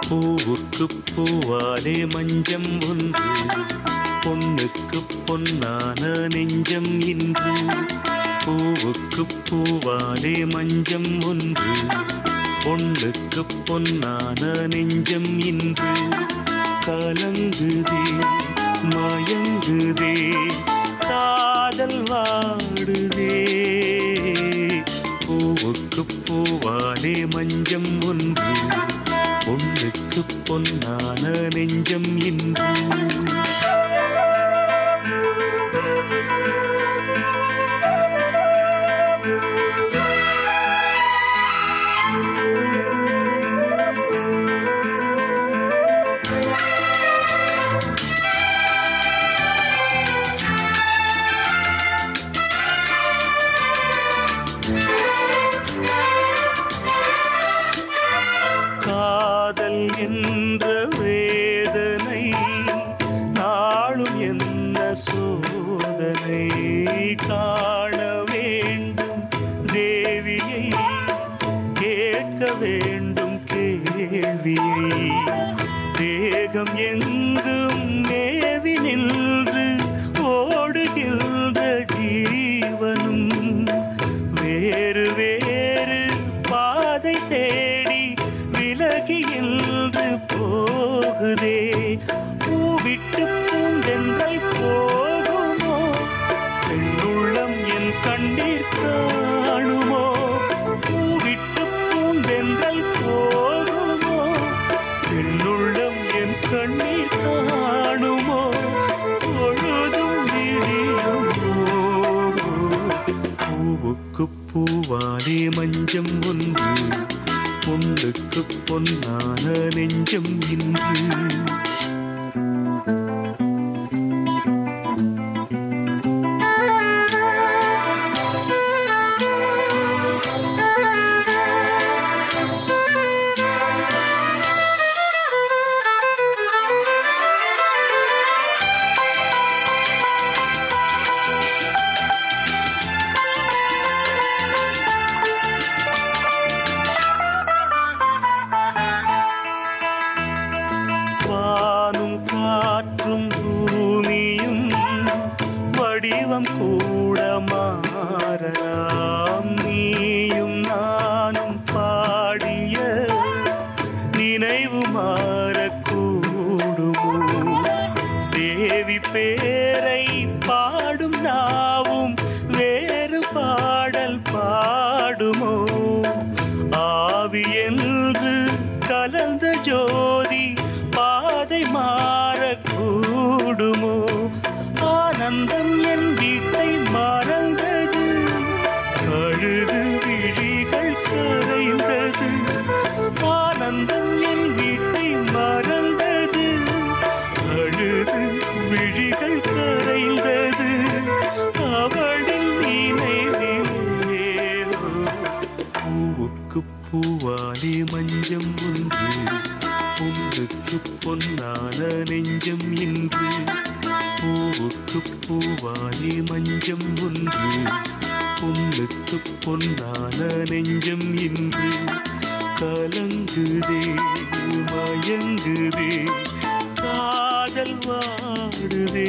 பூவுக்கு பூவாலே மஞ்சம் ஒன்று, பொண்ணுக்கு பொன்னான நெஞ்சம் இன்று. பூவுக்கு பூவாலே மஞ்சம் ஒன்று, பொண்ணுக்கு பொன்னான நெஞ்சம் இன்று. கலங்குதே மயங்குதே காதல் வாடுதே, பூவுக்கு பூவாலே மஞ்சம் ஒன்று, பொண்ணுக்கு பொன்னான நெஞ்சம் இன்று. காதல் என்ற வேதனை நாளும் என்ன சோதனை, காண வேண்டும் தேவியை, கேட்க வேண்டும் கேள்வியை. தேகம் எங்கும் மேவி நின்று ஓடுகின்ற ஜீவனும் வேறு வேறு பாதை தேடி விலகி இன்று போகுதே. பூவிட்டு பூந்தென்றல் போகுமோ, பெண்ணுள்ளம் என் கண்ணீர் காணுமோ. பூவிட்டு பூந்தென்றல் போகுமோ, பெண்ணுள்ளம் என் கண்ணீர் காணுமோ. பொழுதும் விடியுமோ. பூவுக்கு பூவாலே மஞ்சம் ஒன்று, பொண்ணுக்கு பொன்னான நெஞ்சம் இன்று. வானும் காற்றும் பூமியும் வடிவம் கூட மாறலாம், நீயும் நானும் பாடிய நினைவு மாறக்கூடுமோ. தேவி பேரை பாடும் நாவும் வேறு பாடல் பாடுமோ. ஆவி என்று கலந்த ஜோதி பாதை மாறக்கூடுமோ. ஆனந்தம் என் வீட்டை மறந்தது, அழுது விழிகள் கரைந்தது. ஆனந்தம் என் வீட்டை மறந்தது, அழுது விழிகள் கரைந்தது. அவளின் நினைவிலே பூவுக்கு பூவாலே மஞ்சம் ஒன்று, பொண்ணுக்கு பொன்னான நெஞ்சம் இன்று. பூவுக்கு பூவாலே மஞ்சம் ஒன்று, பொண்ணுக்கு பொன்னான நெஞ்சம் இன்று. கலங்குதே மயங்குதே காதல் வாடுதே,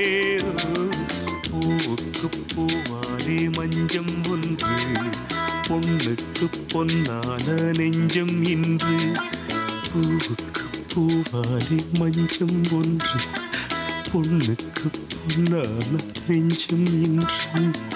பூவுக்கு பூவாலே மஞ்சம் ஒன்று, பொண்ணுக்கு பொன்னான நெஞ்சம் இன்று. பூவுக்கு பூவாலே மஞ்சம் ஒன்று, பொண்ணுக்கு பொன்னான நெஞ்சம் இன்று.